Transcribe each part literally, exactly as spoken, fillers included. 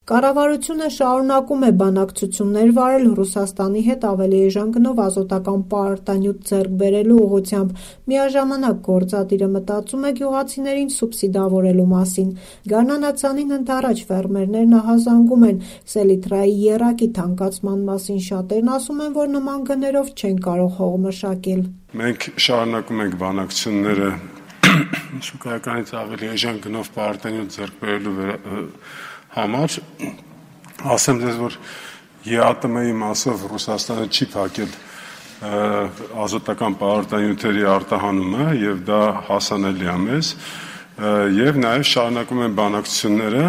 Կառավարությունը շարունակում է բանակցություններ վարել Ռուսաստանի հետ ավելի էժան գնով ազոտական պարարտանյութ ձեռք բերելու ուղղությամբ, միաժամանակ գործադիրը մտածում է գյուղացիներին սուբսիդավորելու մասին։ Գարնանացանին ընդառաջ ֆերմերներն ահազանգում են սելիտրայի եռակի թանկացման մասին, շատերն ասում են, որ նման գներով չեն կարող հող մշակել։ Մենք շարունակում ենք բանակցությունները շուկայականից ավելի էժան գնով պարարտանյութ ձեռք բերելու համար, ասեմ ձեզ, որ ԵԱՏՄ-ի մասով Ռուսաստանը չի փակել ազոտական պարարտանյութերի արտահանումը եւ դա հասանելի է մեզ, եւ նաեւ շարունակում են բանակցությունները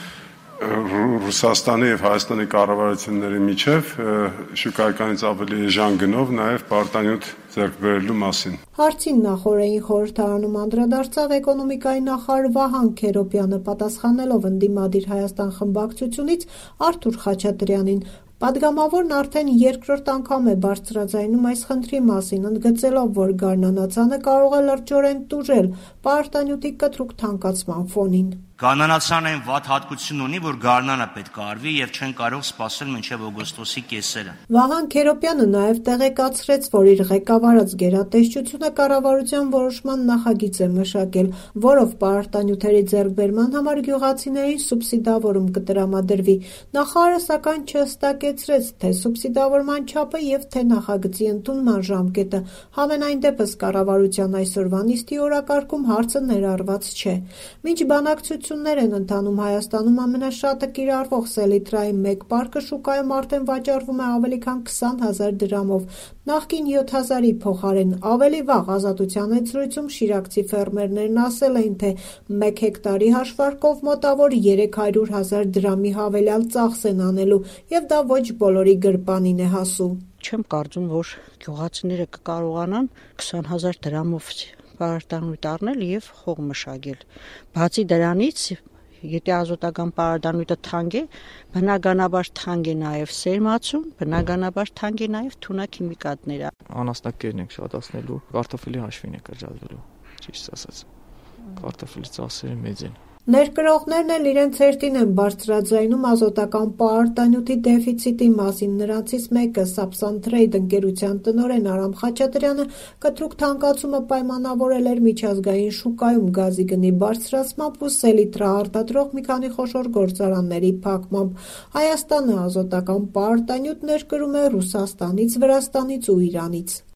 Ռուսաստանի եւ Հայաստանի կառավարությունների միջև շուկայականից ավելի էժան գնով նաեւ պարարտանյութ ձեռք բերելու մասին։ Հարցին նախօրեին խորհրդարանում անդրադարձավ էկոնոմիկայի նախարար Վահան Քերոբյանը, պատասխանելով ընդդիմադիր Հայաստան խմբակցությունից Արթուր Խաչատրյանին։ Պատգամավորն արդեն երկրորդ անգամ է բարձրաձայնում այս խնդրի մասին, ընդգծելով, որ գարնանացանը կարող է լրջորեն տուժել պարարտանյութի կտրուկ թանկացման ֆոնին։ Գարնանացանը այն վատ հատկություն ունի, որ գարնանը պետք է արվի եւ չեն կարող սպասել մինչեւ օգոստոսի կեսերը։ Վահան Քերոբյանը նաեւ տեղեկացրեց, որ իր ղեկավարած գերատեսչությունը կառավարության որոշման նախագիծ է մշակել, որով պարարտանյութերի ձեռքբերման համար գյուղացիներին սուբսիդավորում կտրամադրվի։ Նախարարը սակայն չհստակեցրեց թե սուբսիդավորման չափը եւ թե նախագծի ընդունման ժամկետը։ Համենայն դեպս կառավարության այսօրվա նիստի օրակարգում հարցը ներառված չէ։ Մինչ բանակցություններ են ընթանում Հայաստանում, ամենաշատը կիրառվող սելիտրայի մեկ պարկը շուկայում արդեն վաճառվում է ավելի քան քսան հազար դրամով, նախկին յոթ հազարի փոխարեն։ Ավելի վաղ Ազատության այցրույցում շիրակցի ֆերմերներն ասել էին, թե մեկ հեկտարի հաշվարկով մոտավոր երեք հարյուր հազար դրամի հավելյալ ծախս են անելու, եւ դա ոչ բոլորի գրպանին է հասու։ Չեմ կարծում, որ գյուղացիները կկարողանան քսան հազար դրամով պարարտանյութ առնել եւ հող մշակել։ Բացի դրանից, եթե ազոտական պարարտանյութը թանկ է, բնականաբար թանկ է նաեւ սերմացում, բնականաբար թանկ է նաեւ թունաքիմիկատները։ Անասնակերն ենք շատացնելու, կարտոֆիլի հաշվին է կրճատվելու, ճիշտ ասած։ Կարտոֆիլի ծախսերը մեծ են։ Ներկրողներն էլ իրենց հերթին են բարձրաձայնում ազոտական պարարտանյութի դեֆիցիտի մասին։ Նրանցից մեկը Sapsan Trade ընկերության տնօրեն Արամ Խաչատրյանը կտրուկ թանկացումը պայմանավորել էր միջազգային շուկայում գազի գնի բարձրացմամբ ու սելիտրա արտադրող մի քանի խոշոր գործարանների փակմամբ։ Հայաստանը ազոտական պարարտանյութ ներկրում է Ռուսաստանից, Վրաստանից ու Իրանից։